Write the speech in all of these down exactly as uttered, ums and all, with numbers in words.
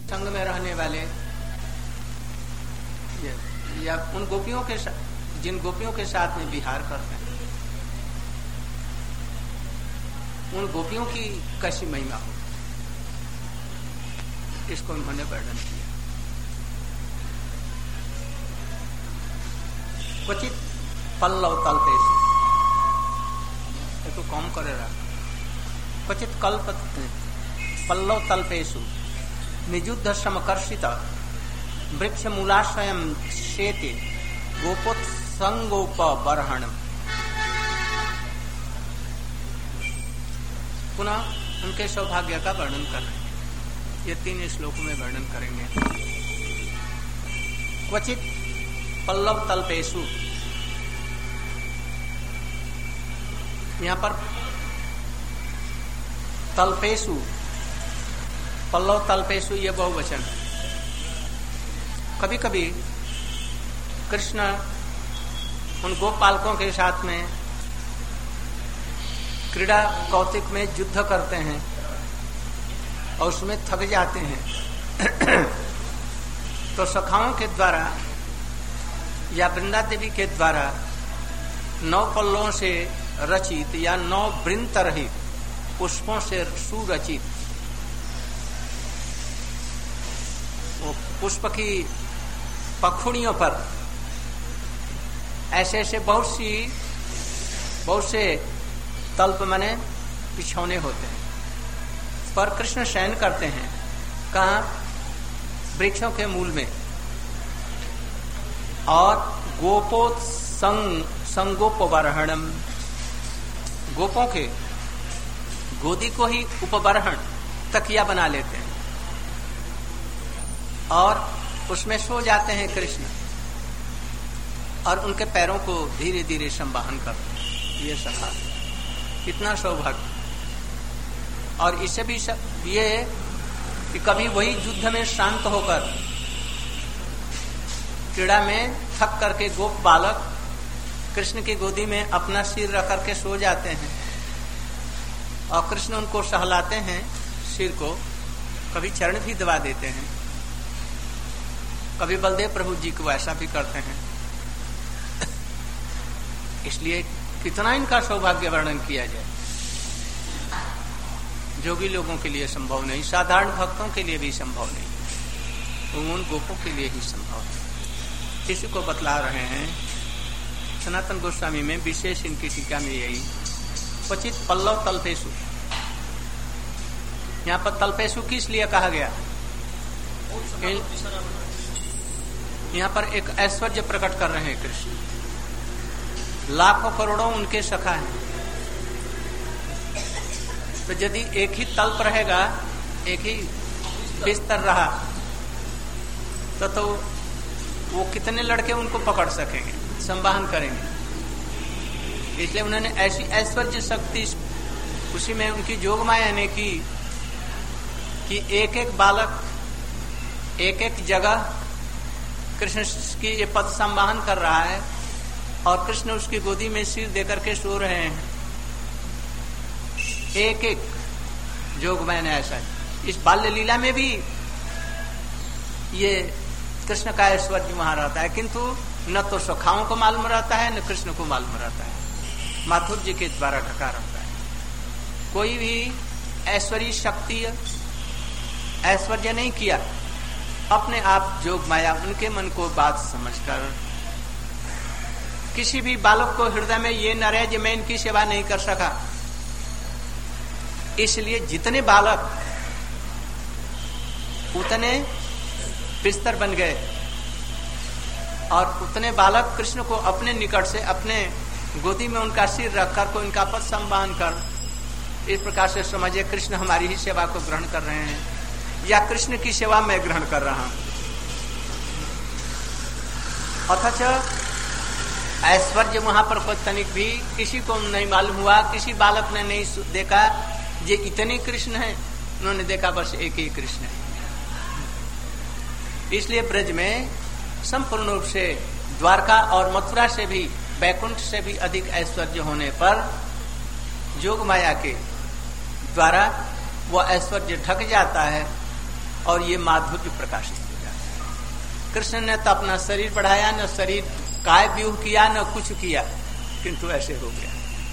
संग में रहने वाले या उन गोपियों के साथ, जिन गोपियों के साथ में विहार करते हैं, उन गोपियों की कैसी महिमा हो, इसको उन्होंने वर्णन किया। क्वचित पल्लव तल्पेषु, तो कौन करेगा, क्वचित कल्प पल्लव तल्पेषु निजुद्ध समकर्षित वृक्ष मूलाश्रयम शेते गोपोत्संगोपबर्हणम्। पुनः उनके सौभाग्य का वर्णन कर रहे हैं, ये तीन श्लोकों में वर्णन करेंगे। क्वचित पल्लव तल्पेषु, यहाँ पर तल्पेषु, पल्लव तल्पेषु ये बहुवचन है। कभी कभी कृष्ण उन गोपालकों के साथ में क्रीड़ा कौतिक में युद्ध करते हैं और उसमें थक जाते हैं तो सखाओं के द्वारा या वृंदा देवी के द्वारा नौ पल्लों से रचित या नौ वृंत रहित पुष्पों से सुरचित वो पुष्प की पखुड़ियों पर ऐसे ऐसे बहुत सी बहुत से तल्प माने बिछौने होते हैं, पर कृष्ण शयन करते हैं कहाँ, वृक्षों के मूल में। और गोपोत्संग संगोपबर्हणम, गोपों के गोदी को ही उपबर्हण तकिया बना लेते हैं और उसमें सो जाते हैं कृष्ण और उनके पैरों को धीरे धीरे संवाहन करते हैं। ये सखा कितना सौभाग्य। और इससे भी ये कि कभी वही युद्ध में शांत होकर क्रीड़ा में थक करके गोप बालक कृष्ण की गोदी में अपना सिर रख करके सो जाते हैं और कृष्ण उनको सहलाते हैं, सिर को कभी चरण भी दबा देते हैं, कभी बलदेव प्रभु जी को ऐसा भी करते हैं। इसलिए कितना इनका सौभाग्य वर्णन किया जाए, जोगी लोगों के लिए संभव नहीं, साधारण भक्तों के लिए भी संभव नहीं, उन गोपों के लिए ही संभव है। इसी को बतला रहे हैं सनातन गोस्वामी में, विशेष इनकी टीका में यही क्वचित पल्लव तल्पेषु। यहाँ पर तल्पेषु किस लिए कहा गया, यहाँ पर एक ऐश्वर्य प्रकट कर रहे हैं कृष्ण, लाखों करोड़ों उनके सखा हैं, तो यदि एक ही तल्प रहेगा, एक ही बिस्तर रहा तो तो वो कितने लड़के उनको पकड़ सकेंगे, संवाहन करेंगे। इसलिए उन्होंने ऐसी ऐश्वर्य शक्ति उसी में उनकी जोग माया ने की कि एक एक बालक एक एक जगह कृष्ण की ये पद संवाहन कर रहा है और कृष्ण उसकी गोदी में सिर देकर के सो रहे हैं। एक एक जोग मैंने ऐसा है। इस बाल्य लीला में भी ये कृष्ण का ऐश्वर्य वहां रहता है, किंतु न तो सखाओं को मालूम रहता है न कृष्ण को मालूम रहता है, माथुर जी के द्वारा ढका रहता है। कोई भी ऐश्वर्य शक्ति ऐश्वर्य नहीं किया, अपने आप जोग माया उनके मन को बात समझकर किसी भी बालक को हृदय में ये न रहे कि मैं इनकी सेवा नहीं कर सका। इसलिए जितने बालक उतने बिस्तर बन गए और उतने बालक कृष्ण को अपने निकट से अपने गोदी में उनका सिर रखकर को इनका पद संवाहन कर, इस प्रकार से समझे कृष्ण हमारी ही सेवा को ग्रहण कर रहे हैं या कृष्ण की सेवा मैं ग्रहण कर रहा हूं। अथच ऐश्वर्य वहां पर कोई तनिक भी किसी को नहीं मालूम हुआ, किसी बालक ने नहीं देखा ये इतने कृष्ण हैं, उन्होंने देखा बस एक ही कृष्ण है। इसलिए ब्रज में संपूर्ण रूप से द्वारका और मथुरा से भी, बैकुंठ से भी अधिक ऐश्वर्य होने पर जोग माया के द्वारा वो ऐश्वर्य ढक जाता है और ये माधुर्य प्रकाशित हो जाता है। कृष्ण ने तो अपना शरीर बढ़ाया, न शरीर काय व्यूह किया, न कुछ किया, किंतु ऐसे हो गया।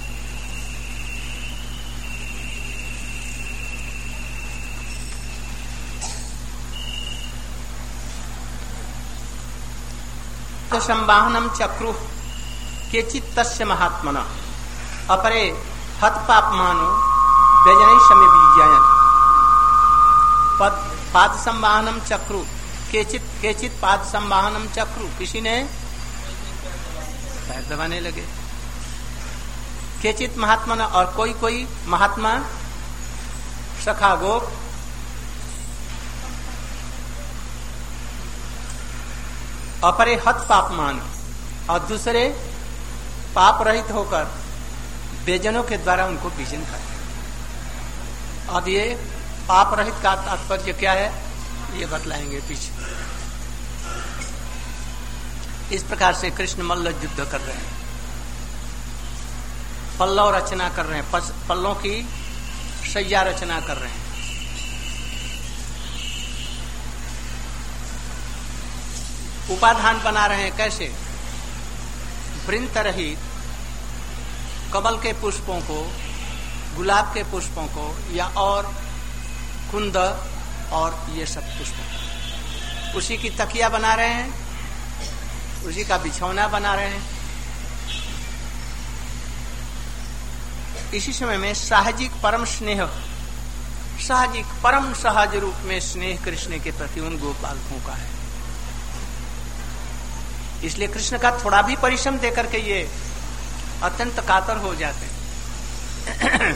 तो संवाहनम चक्रु केचित तस्य महात्मन अपरे हत पापमानो व्यजन समय बीजयन। पाद संवाहनम चक्रु केचित केचित पाद संवाहनम चक्रु, किसी ने पैर दबाने लगे। केचित महात्मा, और कोई कोई महात्मा सखा गोप अपरे हत पापमान, और दूसरे पाप रहित होकर बेजनों के द्वारा उनको बीजन करते। अब ये पाप रहित का तात्पर्य क्या है ये बतलाएंगे पीछे। इस प्रकार से कृष्ण मल्ल युद्ध कर रहे हैं, पल्लव रचना कर रहे हैं, पल्लों की शैया रचना कर रहे हैं। उपाधान बना रहे हैं, कैसे? वृंत रहित कमल के पुष्पों को, गुलाब के पुष्पों को, या और कुंद और ये सब पुष्पों, उसी की तकिया बना रहे हैं, उसी का बिछौना बना रहे हैं। इसी समय में साहजिक परम स्नेह, साहजिक परम सहज रूप में स्नेह कृष्ण के प्रति उन गोपालकों का है। इसलिए कृष्ण का थोड़ा भी परिश्रम देकर के ये अत्यंत कातर हो जाते हैं।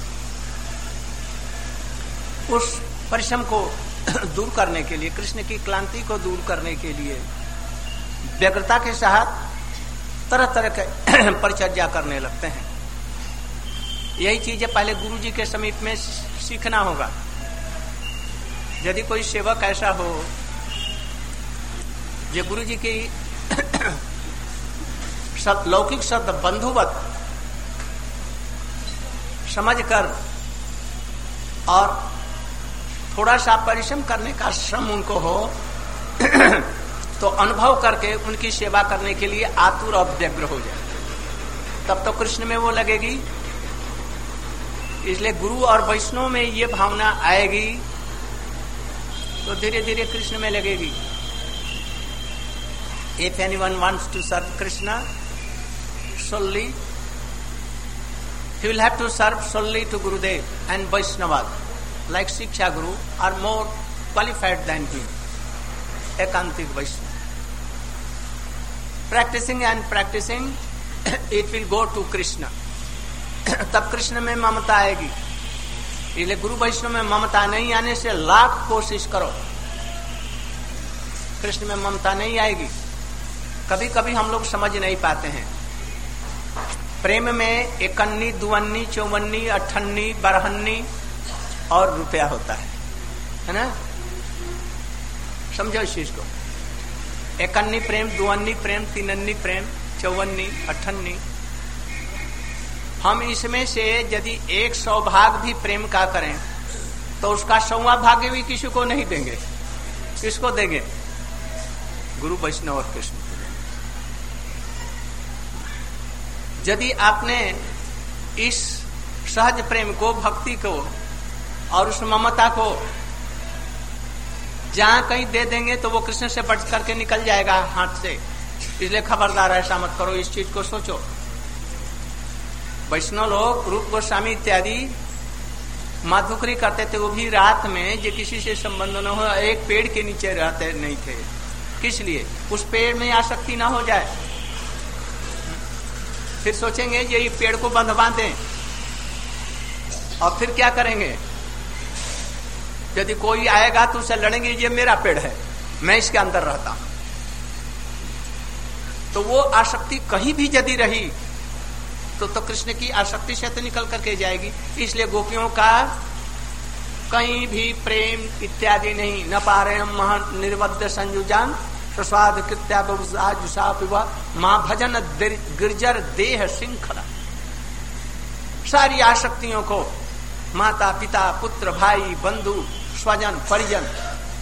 उस परिश्रम को दूर करने के लिए, कृष्ण की क्लांति को दूर करने के लिए व्यग्रता के साथ तरह तरह के परिचर्या करने लगते हैं। यही चीज पहले गुरु जी के समीप में सीखना होगा। यदि कोई सेवक ऐसा हो जो गुरु जी की लौकिक शब्द बंधुवत समझकर और थोड़ा सा परिश्रम करने का श्रम उनको हो तो अनुभव करके उनकी सेवा करने के लिए आतुर और व्यग्र हो जाए, तब तो कृष्ण में वो लगेगी। इसलिए गुरु और वैष्णव में ये भावना आएगी तो धीरे धीरे कृष्ण में लगेगी। If anyone wants to serve Krishna solely, he will have to serve solely to Gurudev and Vaishnavas, like Shiksha Guru, are more qualified than him. Ekantik Vaishnava. Practicing and practicing, it will go to Krishna. तब कृष्ण में ममता आएगी। इसलिए गुरु वैष्णव में ममता नहीं आने से लाख कोशिश करो, कृष्ण में ममता नहीं आएगी। कभी कभी हम लोग समझ नहीं पाते हैं। प्रेम में इकन्नी, दुवन्नी, चौवन्नी, अठन्नी, बारहन्नी और रुपया होता है, है ना? समझो इस चीज को। इकन्नी प्रेम, दुवन्नी प्रेम, तीनन्नी प्रेम, चौवन्नी, अठन्नी। हम इसमें से यदि एक सौ भाग भी प्रेम का करें तो उसका सौवा भाग्य भी किसी को नहीं देंगे। किसको देंगे? गुरु वैष्णव और कृष्ण। यदि आपने इस सहज प्रेम को, भक्ति को और उस ममता को जहां कहीं दे देंगे तो वो कृष्ण से बच करके निकल जाएगा हाथ से। इसलिए खबरदार, ऐसा मत करो, इस चीज को सोचो। वैष्णव लोग, रूप गोस्वामी इत्यादि माधुकरी करते थे, वो भी रात में, जो किसी से संबंध न हो, एक पेड़ के नीचे रहते नहीं थे। किस लिए? उस पेड़ में आसक्ति ना हो जाए। फिर सोचेंगे ये पेड़ को बंधवा दें, और फिर क्या करेंगे? यदि कोई आएगा तो उसे लड़ेंगे, ये मेरा पेड़ है, मैं इसके अंदर रहता हूं। तो वो आसक्ति कहीं भी यदि रही तो तो कृष्ण की आसक्ति से तो निकल करके जाएगी। इसलिए गोपियों का कहीं भी प्रेम इत्यादि नहीं। न पारे महान निर्वद्य संयुजान प्रसाद कृत्या जुषा मां भजन गिरजर देह श्रृंखला। सारी आसक्तियों को माता पिता पुत्र भाई बंधु स्वजन परिजन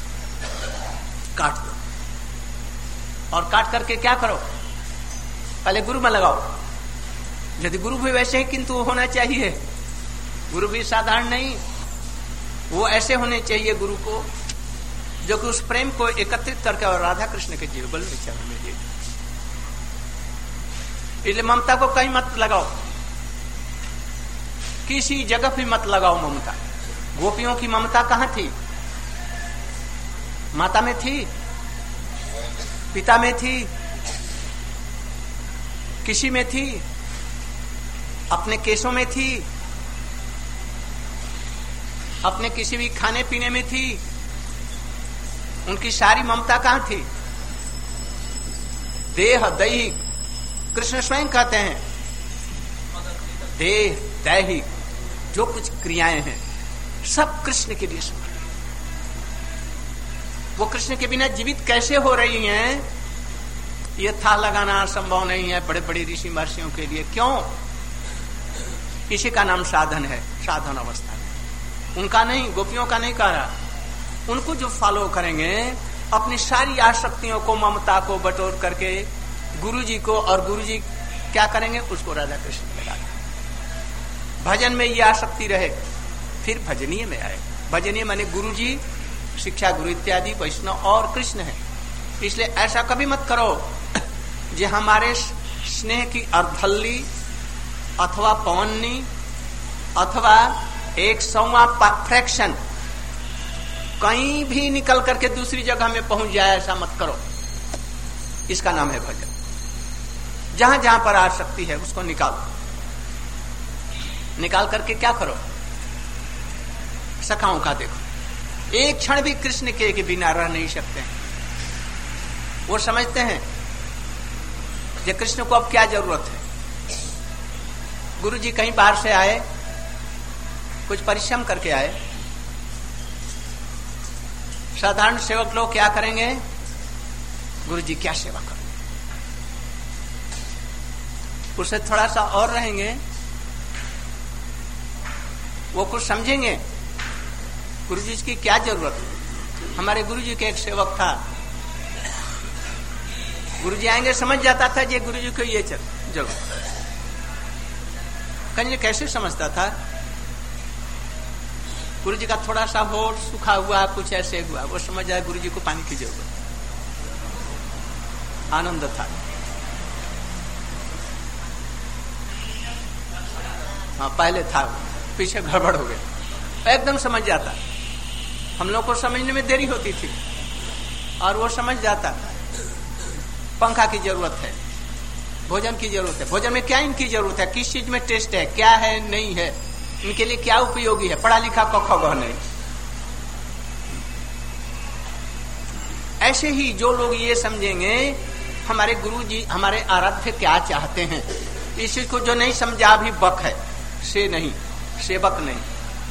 काट दो। और काट करके क्या करो, पहले गुरु में लगाओ। यदि गुरु भी वैसे ही किंतु होना चाहिए, गुरु भी साधारण नहीं, वो ऐसे होने चाहिए गुरु को जो कि उस प्रेम को एकत्रित करके और राधा कृष्ण के जीवन में चरण में दे। इसलिए ममता को कहीं मत लगाओ, किसी जगह भी मत लगाओ ममता। गोपियों की ममता कहां थी? माता में थी, पिता में थी, किसी में थी, अपने केशों में थी, अपने किसी भी खाने पीने में थी। उनकी सारी ममता कहां थी? देह दैहिक, कृष्ण स्वयं कहते हैं देह दैहिक जो कुछ क्रियाएं हैं सब कृष्ण के लिए समर्पित। वो कृष्ण के बिना जीवित कैसे हो रही हैं, ये था लगाना संभव नहीं है बड़े बड़े ऋषि महर्षियों के लिए। क्यों? इसी का नाम साधन है, साधन अवस्था है। उनका नहीं, गोपियों का नहीं कह रहा। उनको जो फॉलो करेंगे, अपनी सारी आसक्तियों को, ममता को बटोर करके गुरुजी को, और गुरुजी क्या करेंगे उसको राधा कृष्ण लगा दें। भजन में ये आसक्ति रहे, फिर भजनीय में आए। भजनीय माने गुरुजी, शिक्षा गुरु इत्यादि वैष्णव और कृष्ण है। इसलिए ऐसा कभी मत करो जो हमारे स्नेह की अर्धल्ली अथवा पवन्नी अथवा एक सौवा फ्रैक्शन कहीं भी निकल करके दूसरी जगह में पहुंच जाए, ऐसा मत करो। इसका नाम है भजन। जहां जहां पर आसक्ति है उसको निकालो। निकाल करके क्या करो? सखाओं का देखो। एक क्षण भी कृष्ण के, के बिना रह नहीं सकते हैं। वो समझते हैं कि कृष्ण को अब क्या जरूरत है। गुरुजी कहीं बाहर से आए, कुछ परिश्रम करके आए। साधारण सेवक लोग क्या करेंगे? गुरुजी क्या सेवा करेंगे, उससे थोड़ा सा और रहेंगे, वो कुछ समझेंगे गुरुजी की क्या जरूरत है। हमारे गुरुजी के एक सेवक था, गुरुजी आएंगे समझ जाता था ये गुरुजी को ये जरूरत। कहीं कैसे समझता था? गुरुजी का थोड़ा सा होठ सूखा हुआ, कुछ ऐसे हुआ, वो समझ जाए गुरुजी को पानी की जरूरत। आनंद था। हाँ, पहले था, पीछे गड़बड़ हो गया, एकदम समझ जाता। हम लोग को समझने में देरी होती थी और वो समझ जाता। पंखा की जरूरत है, भोजन की जरूरत है। भोजन में क्या इनकी जरूरत है, किस चीज में टेस्ट है, क्या है नहीं है, इनके लिए क्या उपयोगी है। पढ़ा लिखा क ख ग नहीं। ऐसे ही जो लोग ये समझेंगे हमारे गुरुजी, हमारे आराध्य क्या चाहते हैं, इस चीज को जो नहीं समझा अभी बक है, से नहीं, सेवक नहीं।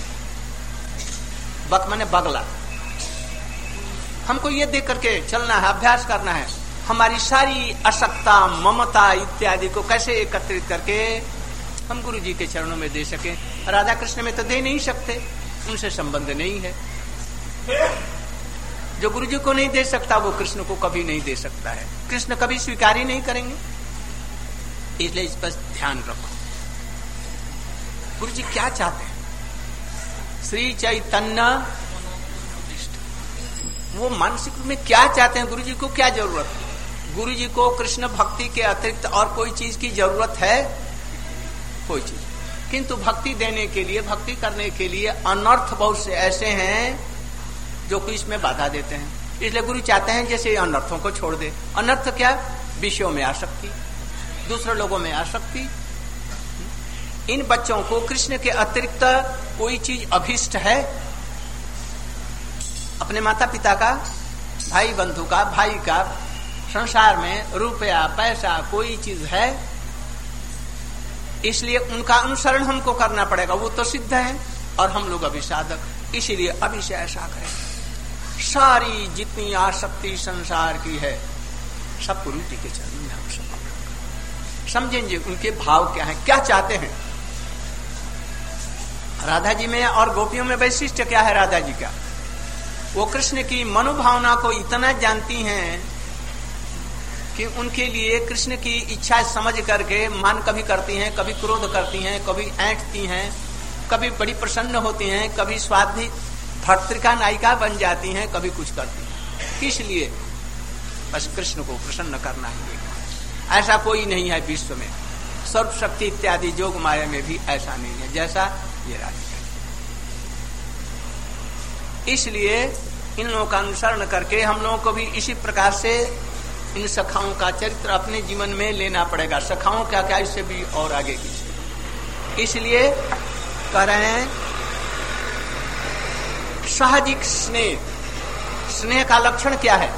बक माने बगला। हमको ये देख करके चलना है, अभ्यास करना है। हमारी सारी असक्ता, ममता इत्यादि को कैसे एकत्रित करके हम गुरु जी के चरणों में दे सकें। राधा कृष्ण में तो दे नहीं सकते, उनसे संबंध नहीं है। जो गुरु जी को नहीं दे सकता वो कृष्ण को कभी नहीं दे सकता है। कृष्ण कभी स्वीकार ही नहीं करेंगे। इसलिए इस पर ध्यान रखो। गुरु जी क्या चाहते हैं? श्री चैतन्य, वो मानसिक रूप में क्या चाहते हैं? गुरु जी को क्या जरूरत है? गुरु जी को कृष्ण भक्ति के अतिरिक्त और कोई चीज की जरूरत है? कोई चीज। किंतु भक्ति देने के लिए, भक्ति करने के लिए अनर्थ बहुत से ऐसे हैं जो कि इसमें बाधा देते हैं। इसलिए गुरु चाहते हैं जैसे अनर्थों को छोड़ दे। अनर्थ क्या? विषयों में आसक्ति, दूसरे लोगों में आसक्ति। इन बच्चों को कृष्ण के अतिरिक्त कोई चीज अभिष्ट है? अपने माता पिता का, भाई बंधु का, भाई का, संसार में रुपया पैसा कोई चीज है? इसलिए उनका अनुसरण हमको करना पड़ेगा। वो तो सिद्ध है और हम लोग अभी साधक। इसीलिए अभी से ऐसा करें। सारी जितनी आसक्ति संसार की है सब गुरु जी के चरणों में हम सब समझेंगे उनके भाव क्या है, क्या चाहते हैं। राधा जी में और गोपियों में वैशिष्ट्य क्या है? राधा जी का वो कृष्ण की मनोभावना को इतना जानती हैं कि उनके लिए कृष्ण की इच्छा समझ करके मान कभी करती हैं, कभी क्रोध करती हैं, कभी ऐंठती हैं, कभी बड़ी प्रसन्न होती हैं, कभी स्वाधि भर्तृका नायिका बन जाती हैं, कभी कुछ करती हैं। किस लिए? बस कृष्ण को प्रसन्न करना ही। ऐसा कोई नहीं है विश्व में, सर्वशक्ति इत्यादि जोग माया में भी ऐसा नहीं है जैसा ये राधिका। इसलिए इन लोगों का अनुसरण करके हम लोगों को भी इसी प्रकार से इन सखाओं का चरित्र अपने जीवन में लेना पड़ेगा। सखाओं क्या क्या इससे भी और आगे की। इसलिए कह रहे हैं साहजिक स्नेह। स्नेह का लक्षण क्या है?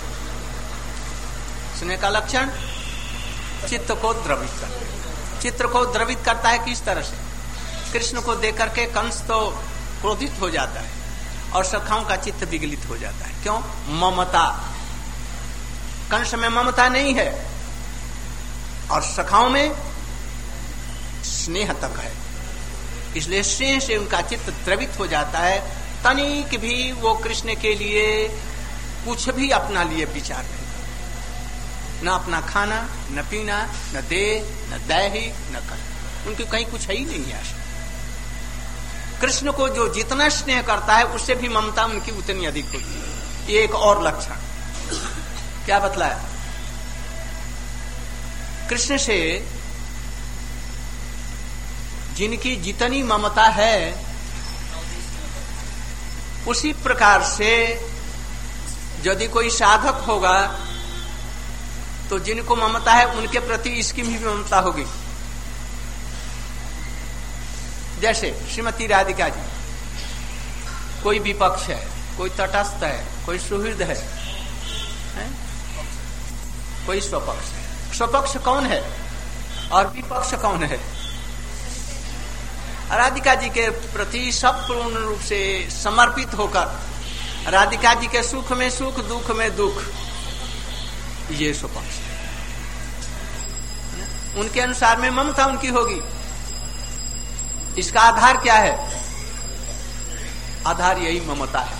स्नेह का लक्षण चित्त को द्रवित करता है। चित्त को द्रवित करता है किस तरह से? कृष्ण को देख करके कंस तो क्रोधित हो जाता है और सखाओं का चित्त विगलित हो जाता है। क्यों? ममता। कंस में ममता नहीं है और सखाओं में स्नेह तक है, इसलिए स्नेह से उनका चित्त द्रवित हो जाता है। तनिक भी वो कृष्ण के लिए कुछ भी अपना लिए विचार नहीं, न अपना खाना, न पीना, न देह, न दैहिक, न कर्म, उनकी कहीं कुछ है ही नहीं है। कृष्ण को जो जितना स्नेह करता है उससे भी ममता उनकी उतनी अधिक होती है। ये एक और लक्षण क्या बतलाया? कृष्ण से जिनकी जितनी ममता है उसी प्रकार से यदि कोई साधक होगा तो जिनको ममता है उनके प्रति इसकी भी ममता होगी। जैसे श्रीमती राधिका जी, कोई विपक्ष है, कोई तटस्थ है, कोई सुहृद है, है? कोई स्वपक्ष है। स्वपक्ष कौन है और विपक्ष कौन है? राधिका जी के प्रति सब पूर्ण रूप से समर्पित होकर राधिका जी के सुख में सुख, दुख में दुख, ये स्वपक्ष है। उनके अनुसार में ममता उनकी होगी। इसका आधार क्या है? आधार यही ममता है।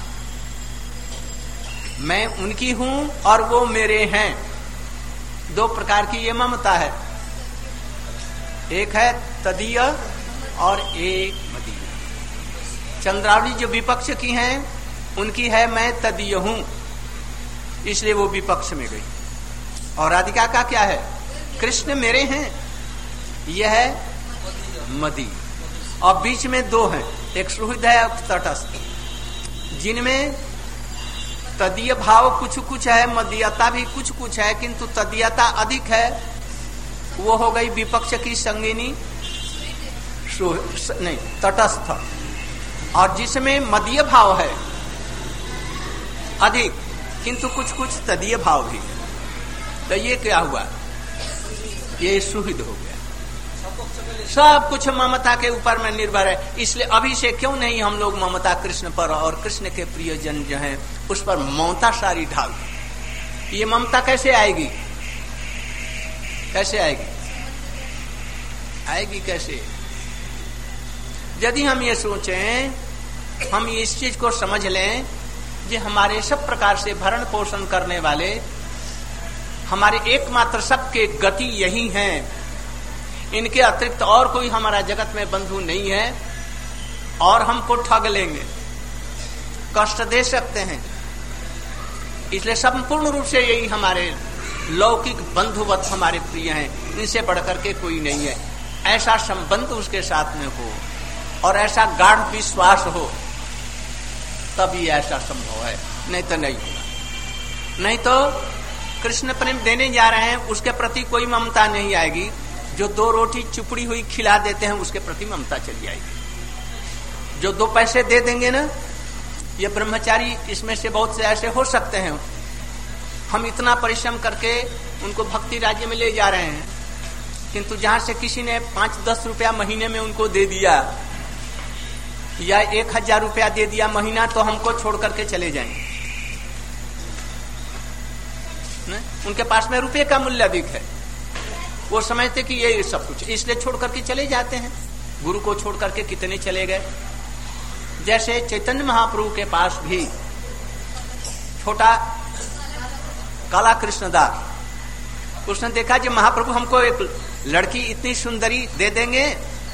मैं उनकी हूं और वो मेरे हैं। दो प्रकार की ये ममता है, एक है तदीय और एक मदीय। चंद्रावली जो विपक्ष की हैं उनकी है मैं तदीय हूं, इसलिए वो विपक्ष में गई। और राधिका का क्या है? कृष्ण मेरे हैं, यह है मदीय। और बीच में दो हैं, एक सुहृद है और तटस्थ, जिनमें तदीय भाव कुछ कुछ है, मदीयता भी कुछ कुछ है, किंतु तदीयता अधिक है। वो हो गई विपक्ष की संगिनी नहीं तटस्थ। और जिसमें मदीय भाव है अधिक, किंतु कुछ कुछ तदीय भाव भी। तो ये क्या हुआ? ये सुहृद हो गया। सब कुछ ममता के ऊपर में निर्भर है। इसलिए अभी से क्यों नहीं हम लोग ममता कृष्ण पर और कृष्ण के प्रियजन जो हैं उस पर ममता सारी ढाल। ये ममता कैसे आएगी? कैसे आएगी? आएगी कैसे? यदि हम ये सोचें, हम इस चीज को समझ लें कि हमारे सब प्रकार से भरण पोषण करने वाले हमारे एकमात्र सबके गति यही हैं, इनके अतिरिक्त और कोई हमारा जगत में बंधु नहीं है, और हमको ठग लेंगे, कष्ट दे सकते हैं। इसलिए संपूर्ण रूप से यही हमारे लौकिक बंधुवत हमारे प्रिय हैं, इनसे बढ़कर के कोई नहीं है। ऐसा संबंध उसके साथ में हो और ऐसा गाढ़ विश्वास हो, तभी ऐसा संभव है, नहीं तो नहीं होगा। नहीं तो कृष्ण प्रेम देने जा रहे हैं, उसके प्रति कोई ममता नहीं आएगी। जो दो रोटी चुपड़ी हुई खिला देते हैं उसके प्रति ममता चली आएगी। जो दो पैसे दे देंगे ना, ये ब्रह्मचारी इसमें से बहुत से ऐसे हो सकते हैं, हम इतना परिश्रम करके उनको भक्ति राज्य में ले जा रहे हैं, किंतु जहां से किसी ने पांच दस रुपया महीने में उनको दे दिया या एक हजार रुपया दे दिया महीना, तो हमको छोड़ करके चले जाएंगे। न? उनके पास में रुपये का मूल्य अधिक है, वो समझते कि ये सब कुछ, इसलिए छोड़ करके चले जाते हैं। गुरु को छोड़ करके कितने चले गए। जैसे चैतन्य महाप्रभु के पास भी छोटा काला कृष्णदास, उसने देखा कि महाप्रभु हमको एक लड़की इतनी सुंदरी दे देंगे,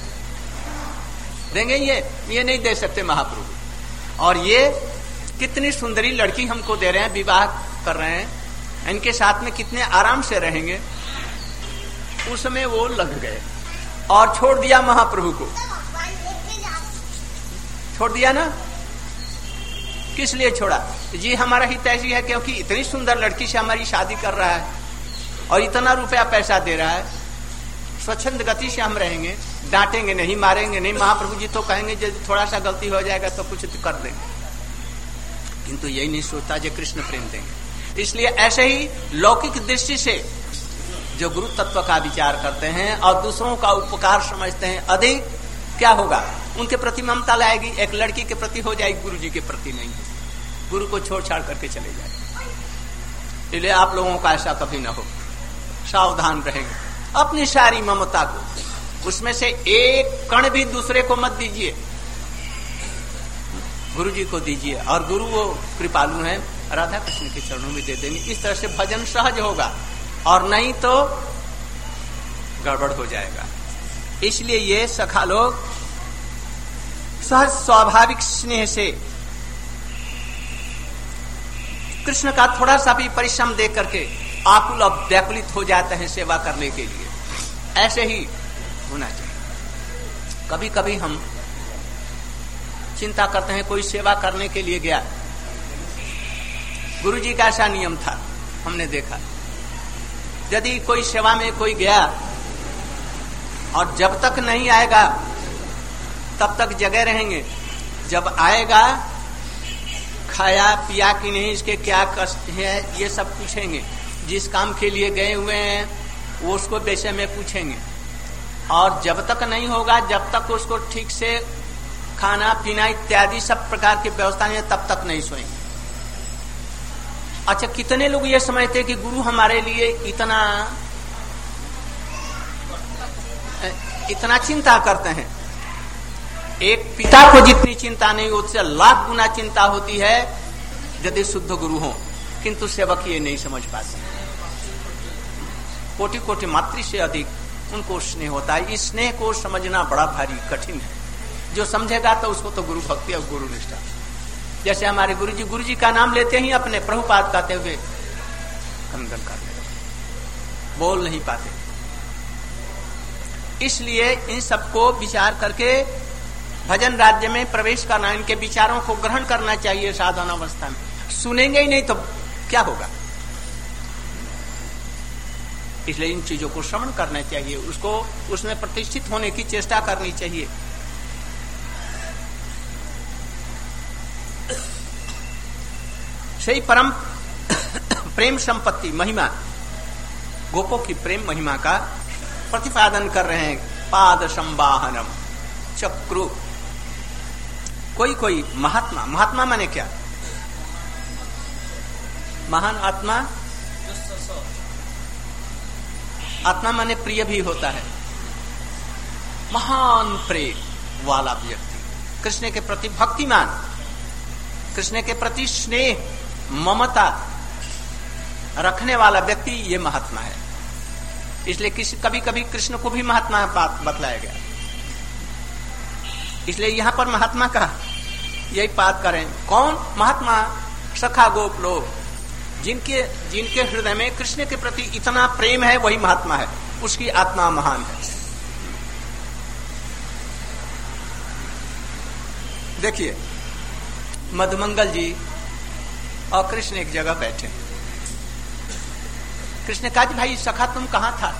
देंगे ये ये नहीं दे सकते महाप्रभु। और ये कितनी सुंदरी लड़की हमको दे रहे हैं, विवाह कर रहे हैं, इनके साथ में कितने आराम से रहेंगे। उसमें वो लग गए और छोड़ दिया महाप्रभु को, छोड़ दिया ना। किस लिए छोड़ा? जी हमारा हित ऐसी है क्योंकि इतनी सुंदर लड़की से हमारी शादी कर रहा है और इतना रुपया पैसा दे रहा है, स्वच्छंद गति से हम रहेंगे, डांटेंगे नहीं, मारेंगे नहीं। महाप्रभु जी तो कहेंगे यदि थोड़ा सा गलती हो जाएगा तो कुछ कर देंगे, किंतु यही नहीं सोचता जो कृष्ण प्रेम देंगे। इसलिए ऐसे ही लौकिक दृष्टि से जो गुरु तत्व का विचार करते हैं और दूसरों का उपकार समझते हैं, अधिक क्या होगा, उनके प्रति ममता लाएगी। एक लड़की के प्रति हो जाएगी, गुरु जी के प्रति नहीं, गुरु को छोड़ छाड़ करके चले जाएगी। इसलिए आप लोगों का ऐसा कभी ना हो, सावधान रहेंगे। अपनी सारी ममता को उसमें से एक कण भी दूसरे को मत दीजिए, गुरु जी को दीजिए। और गुरु वो कृपालु हैं, राधा कृष्ण के चरणों में दे देंगे। इस तरह से भजन सहज होगा और नहीं तो गड़बड़ हो जाएगा। इसलिए ये सखा लोग सहज स्वाभाविक स्नेह से कृष्ण का थोड़ा सा भी परिश्रम दे करके आकुल और व्याकुलित हो जाते हैं सेवा करने के लिए। ऐसे ही होना चाहिए। कभी कभी हम चिंता करते हैं, कोई सेवा करने के लिए गया, गुरु जी का ऐसा नियम था, हमने देखा, यदि कोई सेवा में कोई गया और जब तक नहीं आएगा तब तक जगह रहेंगे, जब आएगा खाया पिया कि नहीं, इसके क्या कष्ट है, ये सब पूछेंगे। जिस काम के लिए गए हुए हैं वो उसको विषय में पूछेंगे। और जब तक नहीं होगा, जब तक उसको ठीक से खाना पीना इत्यादि सब प्रकार की व्यवस्था नहीं है, तब तक नहीं सोएंगे। अच्छा, कितने लोग ये समझते कि गुरु हमारे लिए इतना इतना चिंता करते हैं। एक पिता को जितनी चिंता नहीं, उससे लाख गुना चिंता होती है यदि शुद्ध गुरु हो, किंतु सेवक ये नहीं समझ पाते। कोटि कोटि मातृ से अधिक उनको स्नेह होता है। इस स्नेह को समझना बड़ा भारी कठिन है। जो समझेगा तो उसको तो गुरु भक्ति और गुरु निष्ठा। जैसे हमारे गुरु जी गुरु जी का नाम लेते ही अपने प्रभुपाद कहते हुए कंदन कर लेते, बोल नहीं पाते। इसलिए इन सबको विचार करके भजन राज्य में प्रवेश करना, इनके विचारों को ग्रहण करना चाहिए साधन अवस्था में। सुनेंगे ही नहीं तो क्या होगा? इसलिए इन चीजों को श्रवण करना चाहिए, उसको उसमें प्रतिष्ठित होने की चेष्टा करनी चाहिए। सही परम प्रेम संपत्ति महिमा, गोपों की प्रेम महिमा का प्रतिपादन कर रहे हैं। पाद संवाहनम चक्रु। कोई कोई महात्मा, महात्मा माने क्या? महान आत्मा, आत्मा माने प्रिय भी होता है। महान प्रेम वाला व्यक्ति, कृष्ण के प्रति भक्तिमान, कृष्ण के प्रति स्नेह ममता रखने वाला व्यक्ति, ये महात्मा है। इसलिए किसी कभी कभी कृष्ण को भी महात्मा बात बतलाया गया। इसलिए यहां पर महात्मा का यही बात करें। कौन महात्मा? सखा गोप लोग, जिनके जिनके हृदय में कृष्ण के प्रति इतना प्रेम है, वही महात्मा है, उसकी आत्मा महान है। देखिए, मधुमंगल जी और कृष्ण एक जगह बैठे। कृष्ण कहा, भाई सखा तुम कहां था?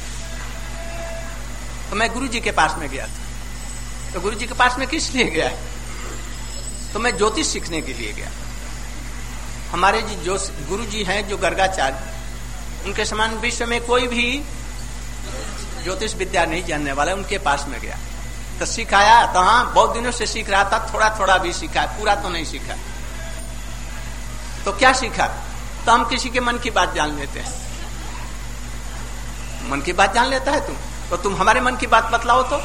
तो मैं गुरु जी के पास में गया था। तो गुरु जी के पास में किस लिए गया? तो मैं ज्योतिष सीखने के लिए गया। हमारे जी जो गुरु जी हैं, जो गर्गाचार्य, उनके समान विश्व में कोई भी ज्योतिष विद्या नहीं जानने वाला, उनके पास में गया तो सिखाया। तो हाँ, बहुत दिनों से सीख रहा था, थोड़ा थोड़ा भी सीखा, पूरा तो नहीं सीखा। तो क्या सीखा? तो हम किसी के मन की बात जान लेते हैं। मन की बात जान लेता है तुम, तो तुम हमारे मन की बात बतलाओ। तो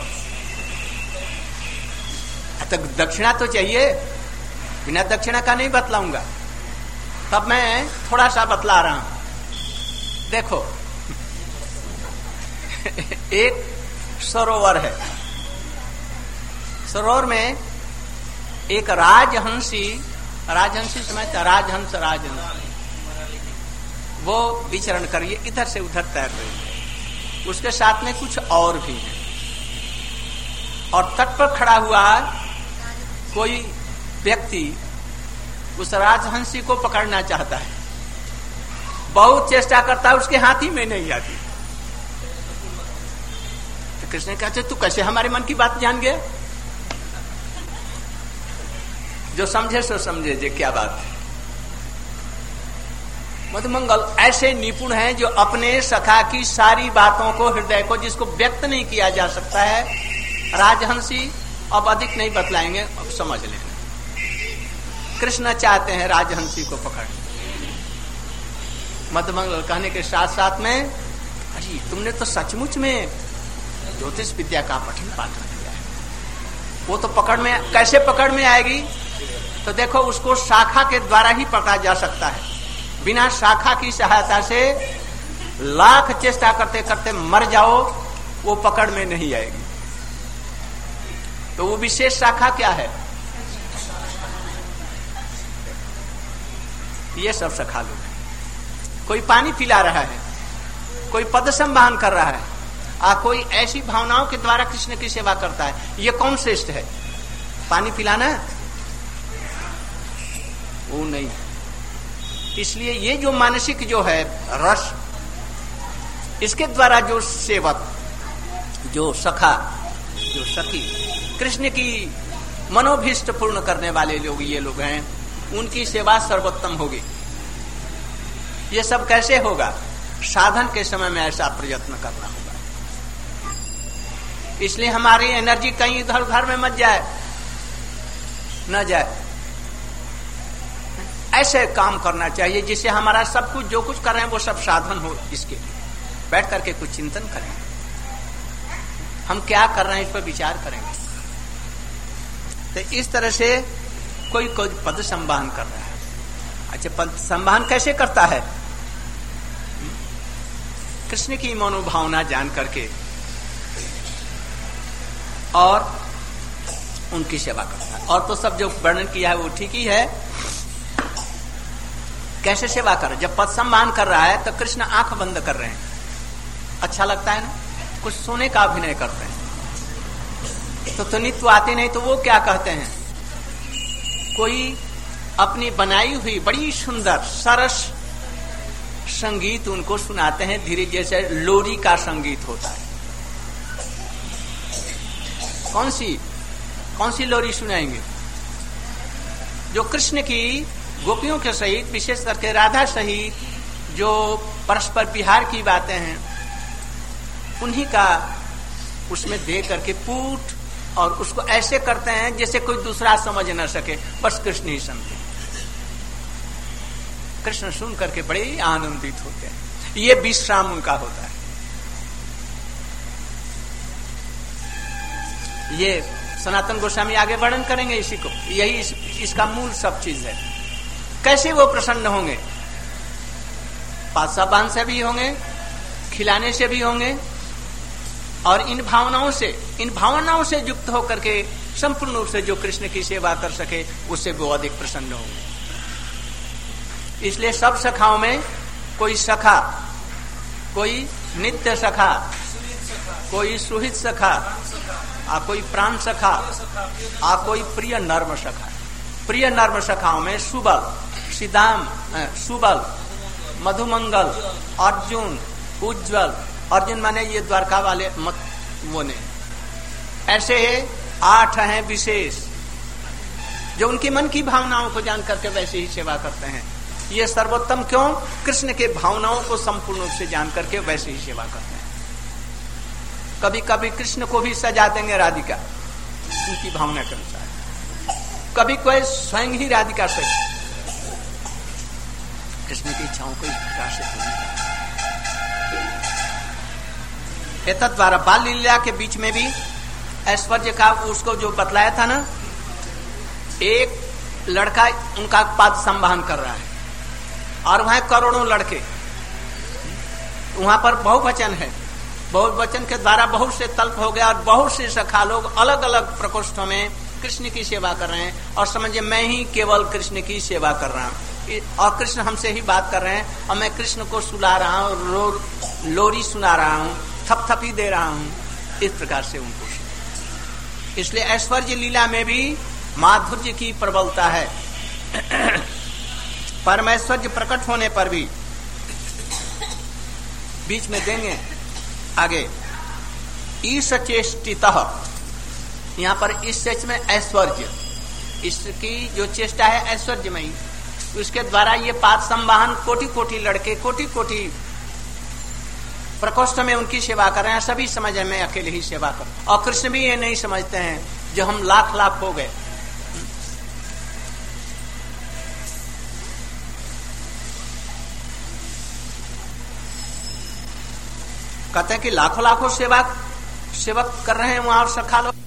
तो दक्षिणा तो चाहिए, बिना दक्षिणा का नहीं बतलाऊंगा। तब मैं थोड़ा सा बतला रहा हूं। देखो, एक सरोवर है, सरोवर में एक राजहंसी, राजहंसी समझता, राजहंस राजहंस वो विचरण करिए, इधर से उधर तैर रही है, उसके साथ में कुछ और भी है, और तट पर खड़ा हुआ कोई व्यक्ति उस राजहंसी को पकड़ना चाहता है, बहुत चेष्टा करता है, उसके हाथ ही में नहीं आती। तो कृष्ण कहते तू कैसे हमारे मन की बात जान गया? जो समझे सो समझे जे क्या बात है। मधुमंगल ऐसे निपुण हैं जो अपने सखा की सारी बातों को, हृदय को, जिसको व्यक्त नहीं किया जा सकता है, राजहंसी अब अधिक नहीं बतलाएंगे, अब समझ लेना। कृष्ण चाहते हैं राजहंसी को पकड़ना। मधुमंगल कहने के साथ साथ में, अरे तुमने तो सचमुच में ज्योतिष विद्या का पठन पाठन किया है, वो तो पकड़ में, कैसे पकड़ में आएगी? तो देखो, उसको शाखा के द्वारा ही पकड़ा जा सकता है, बिना शाखा की सहायता से लाख चेष्टा करते करते मर जाओ, वो पकड़ में नहीं आएगी। तो वो विशेष शाखा क्या है? ये सब सखा लोग हैं। कोई पानी पिला रहा है, कोई पद संभान कर रहा है, आ कोई ऐसी भावनाओं के द्वारा कृष्ण की सेवा करता है। ये कौन श्रेष्ठ है? पानी पिलाना? वो नहीं। इसलिए ये जो मानसिक जो है रस, इसके द्वारा जो सेवक, जो सखा, जो सखी, कृष्ण की मनोभीष्ट पूर्ण करने वाले लोग ये लोग हैं, उनकी सेवा सर्वोत्तम होगी। ये सब कैसे होगा? साधन के समय में ऐसा प्रयत्न करना होगा। इसलिए हमारी एनर्जी कहीं इधर उधर में मत जाए, न जाए। ऐसे काम करना चाहिए जिससे हमारा सब कुछ, जो कुछ कर रहे हैं वो सब साधन हो। इसके बैठ करके कुछ चिंतन करें, हम क्या कर रहे हैं इस पर विचार करेंगे। तो इस तरह से कोई कोई पद संभान कर रहा है। अच्छा, पद संभान कैसे करता है? कृष्ण की मनोभावना जान करके और उनकी सेवा करता है। और तो सब जो वर्णन किया है वो ठीक ही है। कैसे सेवा कर? जब पद सम्मान कर रहा है तो कृष्ण आंख बंद कर रहे हैं, अच्छा लगता है ना, कुछ सोने का अभिनय करते हैं। तो तो नित्य आते नहीं तो वो क्या कहते हैं, कोई अपनी बनाई हुई बड़ी सुंदर सरस संगीत उनको सुनाते हैं, धीरे, जैसे लोरी का संगीत होता है। कौन सी कौन सी लोरी सुनाएंगे? जो कृष्ण की गोपियों के सहित, विशेष करके राधा सहित जो परस्पर विहार की बातें हैं, उन्हीं का उसमें दे करके पूट, और उसको ऐसे करते हैं जैसे कोई दूसरा समझ न सके, बस कृष्ण ही समझे। कृष्ण सुन करके बड़े आनंदित होते हैं। ये विश्राम उनका होता है। ये सनातन गोस्वामी आगे वर्णन करेंगे इसी को, यही इस, इसका मूल सब चीज है। कैसे वो प्रसन्न होंगे? पासाबान से भी होंगे, खिलाने से भी होंगे, और इन भावनाओं से इन भावनाओं से युक्त होकर के संपूर्ण रूप से जो कृष्ण की सेवा कर सके, उससे वो अधिक प्रसन्न होंगे। इसलिए सब सखाओं में कोई सखा, कोई नित्य सखा, कोई सुहित सखा, आ कोई प्राण सखा, आ कोई प्रिय नर्म सखा। प्रिय नर्म सखाओं में सुबल, सिदाम, सुबल, मधुमंगल, अर्जुन, उज्ज्वल, अर्जुन माने ये द्वारका वाले मत वो ने, ऐसे आठ हैं विशेष, जो उनकी मन की भावनाओं को जान करके वैसे ही सेवा करते हैं। ये सर्वोत्तम क्यों? कृष्ण के भावनाओं को संपूर्ण रूप से जान करके वैसे ही सेवा करते हैं। कभी कभी कृष्ण को भी सजा देंगे राधिका उनकी भावना के अनुसार, कभी कोई स्वयं ही राधिका से कृष्ण की इच्छाओं को इस से पूरी। एतद् द्वारा बाल लीला के बीच में भी ऐश्वर्य का उसको जो बतलाया था ना, एक लड़का उनका पाद संभान कर रहा है, और वहां करोड़ों लड़के, वहां पर बहुवचन है, बहुवचन के द्वारा बहुत से तल्प हो गया और बहुत से सखा लोग अलग अलग प्रकोष्ठों में कृष्ण की सेवा कर रहे हैं और समझे मैं ही केवल कृष्ण की सेवा कर रहा हूँ और कृष्ण हमसे ही बात कर रहे हैं और मैं कृष्ण को सुला रहा हूँ, रो, लोरी सुना रहा हूँ, थपथपी दे रहा हूँ, इस प्रकार से उनको। इसलिए ऐश्वर्य लीला में भी माधुर्य की प्रबलता है। परमेश्वर्य प्रकट होने पर भी बीच में देंगे आगे ईश चेष्टितः, यहाँ पर इस चेष्ट में ऐश्वर्य, इसकी जो चेष्टा है ऐश्वर्यमयी, उसके द्वारा ये पाद संवाहन कोटि कोटि लड़के कोटि कोटि प्रकोष्ठ में उनकी सेवा कर रहे हैं। सभी समझ है मैं अकेले ही सेवा कर, और कृष्ण भी ये नहीं समझते हैं जो हम लाख लाख हो गए। कहते हैं कि लाखों लाखों सेवा सेवक कर रहे हैं वहां और सखा लोग,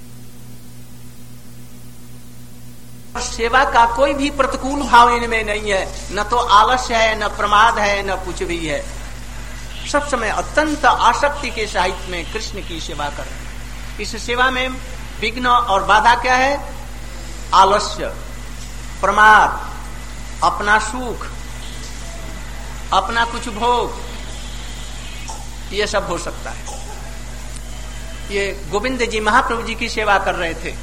सेवा का कोई भी प्रतिकूल भाव इनमें नहीं है, न तो आलस्य है, न प्रमाद है, न कुछ भी है। सब समय अत्यंत आसक्ति के साहित्य में कृष्ण की सेवा कर रहे हैं। इस सेवा में विघ्न और बाधा क्या है? आलस्य, प्रमाद, अपना सुख, अपना कुछ भोग, ये सब हो सकता है। ये गोविंद जी महाप्रभु जी की सेवा कर रहे थे।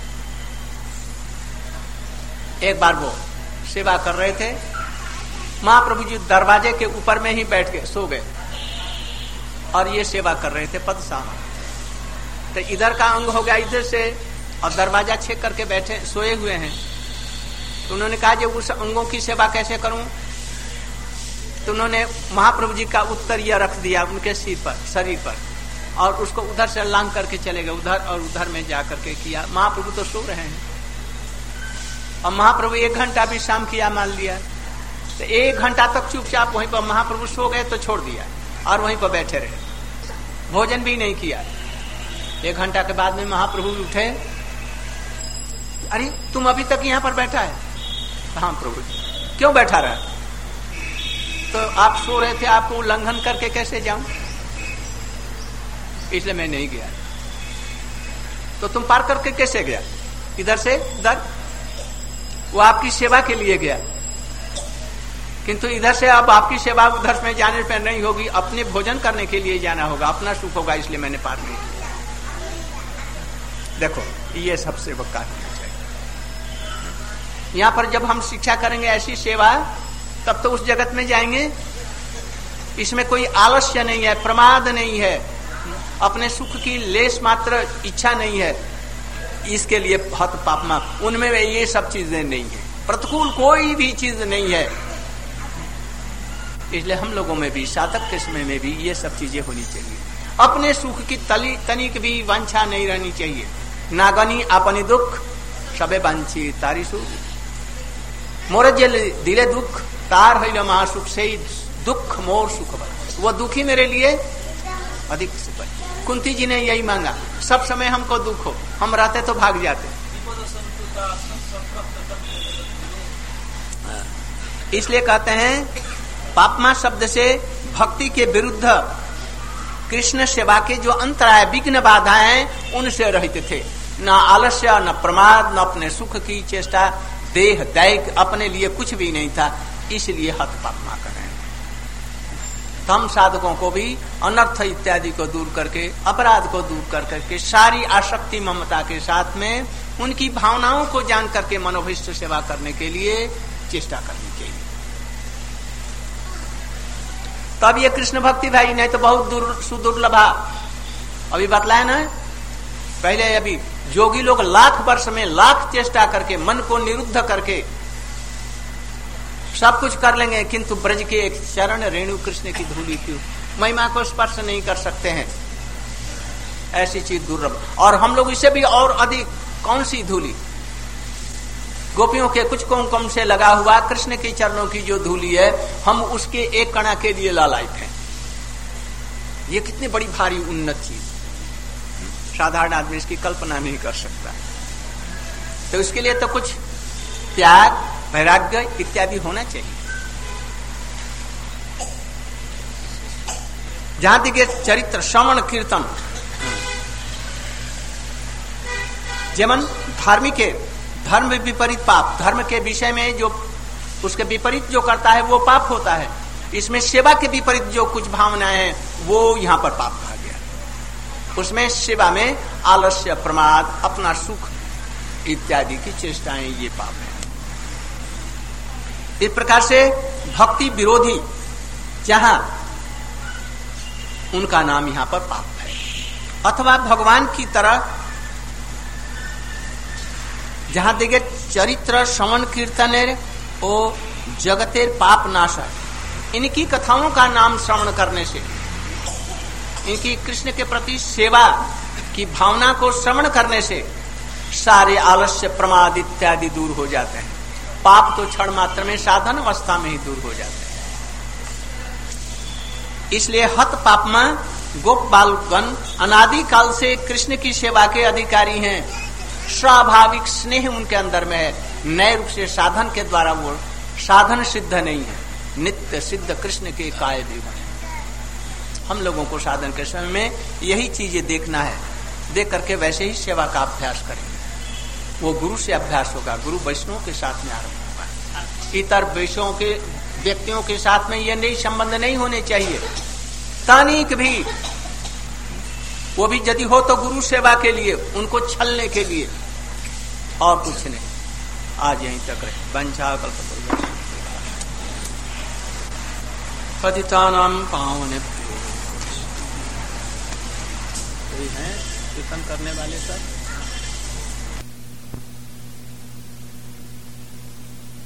एक बार वो सेवा कर रहे थे, महाप्रभु जी दरवाजे के ऊपर में ही बैठ के सो गए और ये सेवा कर रहे थे पदसामा। तो इधर का अंग हो गया इधर से और दरवाजा छेक करके बैठे सोए हुए हैं। तो उन्होंने कहा जब उस अंगों की सेवा कैसे करूं? तो उन्होंने महाप्रभु जी का उत्तर यह रख दिया उनके सिर पर, शरीर पर, और उसको उधर से लांग करके चले गए उधर और उधर में जा करके किया। महाप्रभु तो सो रहे हैं और महाप्रभु एक घंटा भी शाम किया मान लिया। तो एक घंटा तक चुपचाप वहीं पर महाप्रभु सो गए तो छोड़ दिया और वहीं पर बैठे रहे, भोजन भी नहीं किया। एक घंटा के बाद में महाप्रभु उठे, अरे तुम अभी तक यहाँ पर बैठा है? हाँ प्रभु। क्यों बैठा रहा? तो आप सो रहे थे, आपको उल्लंघन करके कैसे जाऊं? इसलिए मैं नहीं गया। तो तुम पार करके कैसे गया? इधर से उधर? वो आपकी सेवा के लिए गया, किंतु इधर से अब आपकी सेवा उधर में जाने पर नहीं होगी, अपने भोजन करने के लिए जाना होगा, अपना सुख होगा, इसलिए मैंने पार नहीं किया। देखो ये सब सेवक का होना चाहिए। यहाँ पर जब हम शिक्षा करेंगे ऐसी सेवा, तब तो उस जगत में जाएंगे। इसमें कोई आलस्य नहीं है, प्रमाद नहीं है, अपने सुख की लेस मात्र इच्छा नहीं है, इसके लिए हत पापमा। उनमें ये सब चीजें नहीं है, प्रतिकूल कोई भी चीज नहीं है। इसलिए हम लोगों में भी साधक के समय में भी ये सब चीजें होनी चाहिए। अपने सुख की तली तनिक भी वांछा नहीं रहनी चाहिए। नागनी अपनी दुख सबे बांछी तारी सुख, मोर जे दिले दुख तार है महासुख से दुख मोर सुख बन। वो दुखी मेरे लिए अधिक सुख है। कुंती जी ने यही मांगा, सब समय हमको दुख हो, हम रहते तो भाग जाते। इसलिए कहते हैं पापमा शब्द से भक्ति के विरुद्ध कृष्ण सेवा के जो अंतराय विघ्न बाधाएं उनसे रहित थे। न आलस्य, न प्रमाद, न अपने सुख की चेष्टा, देह दैक अपने लिए कुछ भी नहीं था, इसलिए हत पापमा कर रहे हैं। हम साधकों को भी अनर्थ इत्यादि को दूर करके, अपराध को दूर कर करके, सारी आसक्ति ममता के साथ में उनकी भावनाओं को जान करके मनोभिष्ट सेवा करने के लिए चेष्टा करनी चाहिए। तब ये कृष्ण भक्ति भाई, नहीं तो बहुत दूर सुदुर्लभा। अभी बतलाया ना पहले, अभी जोगी लोग लाख वर्ष में लाख चेष्टा करके मन को निरुद्ध करके सब कुछ कर लेंगे, किंतु ब्रज के एक चरण रेणु कृष्ण की धूली की महिमा को स्पर्श नहीं कर सकते हैं। ऐसी चीज दुर्लभ। और हम लोग इससे भी और अधिक, कौन सी धूली? गोपियों के कुछ कुमकुम से लगा हुआ कृष्ण के चरणों की जो धूली है, हम उसके एक कणा के लिए लालायित हैं। ये कितनी बड़ी भारी उन्नत चीज, साधारण आदमी इसकी कल्पना नहीं कर सकता। तो इसके लिए तो कुछ त्याग, वैराग्य इत्यादि होना चाहिए। जहां दिखे चरित्र श्रवण कीर्तन, जेमन धार्मिक के धर्म विपरीत पाप, धर्म के विषय में जो उसके विपरीत जो करता है वो पाप होता है। इसमें सेवा के विपरीत जो कुछ भावनाएं हैं वो यहाँ पर पाप कहा गया। उसमें सेवा में आलस्य, प्रमाद, अपना सुख इत्यादि की चेष्टाएं, ये पाप है। इस प्रकार से भक्ति विरोधी जहां, उनका नाम यहां पर पाप है। अथवा भगवान की तरह जहां देखे चरित्र श्रवण कीर्तनेर ओ जगतेर पाप नाशक, इनकी कथाओं का नाम श्रवण करने से, इनकी कृष्ण के प्रति सेवा की भावना को श्रवण करने से सारे आलस्य, प्रमाद इत्यादि दूर हो जाते हैं। पाप तो क्षण मात्र में, साधन अवस्था में ही दूर हो जाते हैं। इसलिए हत पापमा गोप बालगण अनादि काल से कृष्ण की सेवा के अधिकारी हैं। स्वाभाविक स्नेह उनके अंदर में है, नए रूप से साधन के द्वारा वो साधन सिद्ध नहीं है, नित्य सिद्ध कृष्ण के काय भी बने। हम लोगों को साधन के समय में यही चीजें देखना है, देख करके वैसे ही सेवा का अभ्यास करेंगे। वो गुरु से अभ्यास होगा, गुरु वैष्णव के साथ में आरंभ होगा। इतर वैष्णव के व्यक्तियों के साथ में ये नहीं संबंध नहीं होने चाहिए। तानिक भी वो भी यदि हो तो गुरु सेवा के लिए, उनको छलने के लिए, और कुछ नहीं। आज यहीं तक रहे। वंशा कल्पतरुभ्यश्च पतितानां पावनेभ्यो। कोई है कीर्तन करने वाले सब?